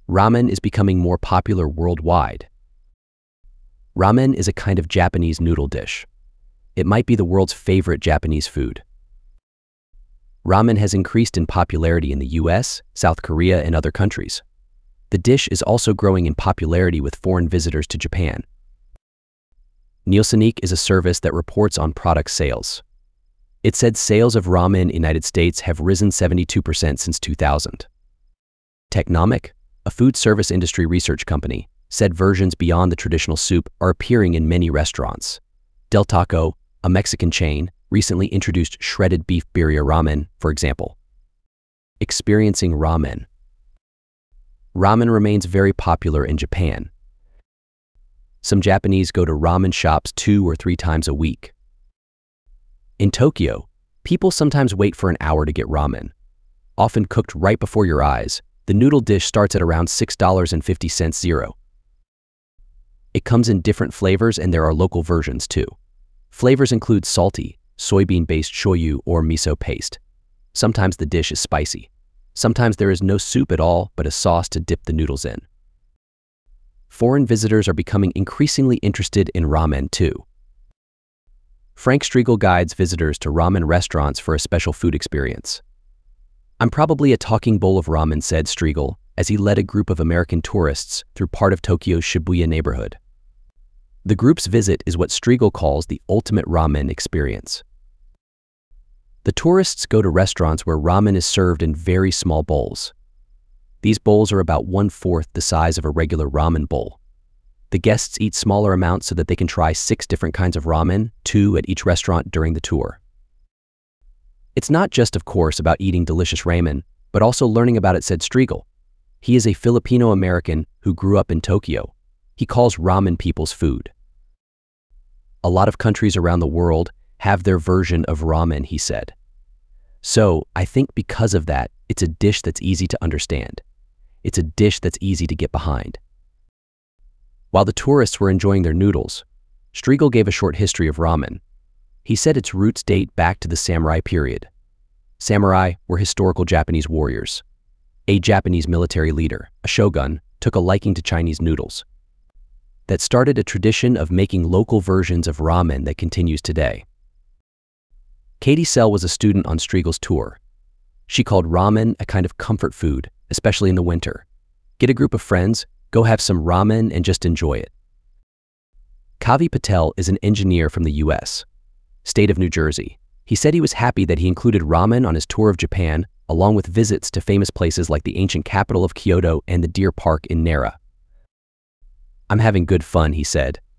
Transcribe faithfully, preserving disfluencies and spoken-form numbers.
Ramen is becoming more popular worldwide. Ramen is a kind of Japanese noodle dish. It might be the world's favorite Japanese food. Ramen has increased in popularity in the U S, South Korea, and other countries. The dish is also growing in popularity with foreign visitors to Japan. Nielsenik is a service that reports on product sales. It said sales of ramen in the United States have risen seventy-two percent since two thousand. Technomic, a food service industry research company, said versions beyond the traditional soup are appearing in many restaurants. Del Taco, a Mexican chain, recently introduced shredded beef birria ramen, for example. Experiencing ramen. Ramen remains very popular in Japan. Some Japanese go to ramen shops two or three times a week. In Tokyo, people sometimes wait for an hour to get ramen. Often cooked right before your eyes, the noodle dish starts at around six dollars and fifty cents zero. It comes in different flavors and there are local versions too. Flavors include salty, soybean-based shoyu or miso paste. Sometimes the dish is spicy. Sometimes there is no soup at all but a sauce to dip the noodles in. Foreign visitors are becoming increasingly interested in ramen too. Frank Striegel guides visitors to ramen restaurants for a special food experience. "I'm probably a talking bowl of ramen," said Striegel, as he led a group of American tourists through part of Tokyo's Shibuya neighborhood. The group's visit is what Striegel calls the ultimate ramen experience. The tourists go to restaurants where ramen is served in very small bowls. These bowls are about one-fourth the size of a regular ramen bowl. The guests eat smaller amounts so that they can try six different kinds of ramen, two at each restaurant during the tour. It's not just, of course, about eating delicious ramen, but also learning about it, said Striegel. He is a Filipino-American who grew up in Tokyo. He calls ramen people's food. A lot of countries around the world have their version of ramen, he said. So, I think because of that, it's a dish that's easy to understand. It's a dish that's easy to get behind. While the tourists were enjoying their noodles, Striegel gave a short history of ramen. He said its roots date back to the samurai period. Samurai were historical Japanese warriors. A Japanese military leader, a shogun, took a liking to Chinese noodles. That started a tradition of making local versions of ramen that continues today. Katie Sell was a student on Striegel's tour. She called ramen a kind of comfort food, especially in the winter. Get a group of friends, go have some ramen and just enjoy it. Kavi Patel is an engineer from the U S state of New Jersey. He said he was happy that he included ramen on his tour of Japan, along with visits to famous places like the ancient capital of Kyoto and the Deer Park in Nara. "I'm having good fun," he said.